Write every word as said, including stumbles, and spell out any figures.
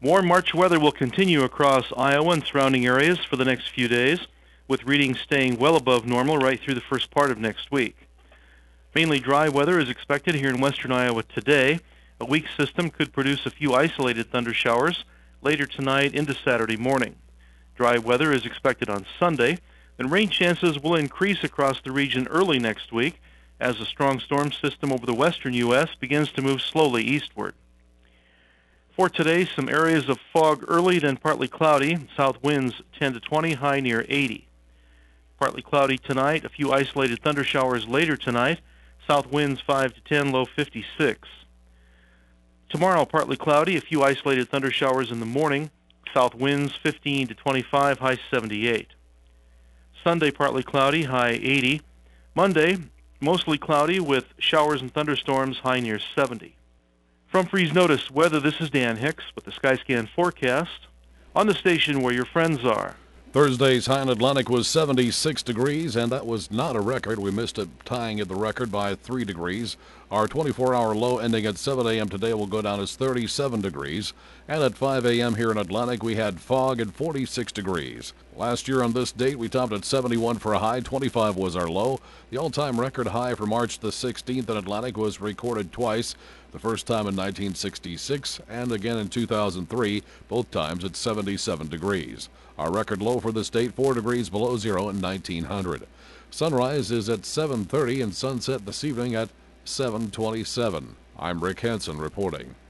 Warm March weather will continue across Iowa and surrounding areas for the next few days, with readings staying well above normal right through the first part of next week. Mainly dry weather is expected here in western Iowa today. A weak system could produce a few isolated thunder showers later tonight into Saturday morning. Dry weather is expected on Sunday, and rain chances will increase across the region early next week as a strong storm system over the western U S begins to move slowly eastward. For today, some areas of fog early, then partly cloudy. South winds ten to twenty, high near eighty. Partly cloudy tonight, a few isolated thunder showers later tonight. South winds five to ten, low fifty-six. Tomorrow, partly cloudy, a few isolated thunder showers in the morning. South winds fifteen to twenty-five, high seventy-eight. Sunday, partly cloudy, high eighty. Monday, mostly cloudy with showers and thunderstorms, high near seventy. From Freeze Notice Weather, this is Dan Hicks with the Skyscan forecast on the station where your friends are. Thursday's high in Atlantic was seventy-six degrees, and that was not a record. We missed it, tying at the record by three degrees. Our twenty-four hour low ending at seven a.m. today will go down as thirty-seven degrees. And at five a.m. here in Atlantic, we had fog at forty-six degrees. Last year on this date, we topped at seventy-one for a high, twenty-five was our low. The all-time record high for March the sixteenth in Atlantic was recorded twice, the first time in nineteen sixty-six and again in two thousand three, both times at seventy-seven degrees. Our record low for this date, four degrees below zero in nineteen hundred. Sunrise is at seven thirty and sunset this evening at seven twenty-seven. I'm Rick Hansen reporting.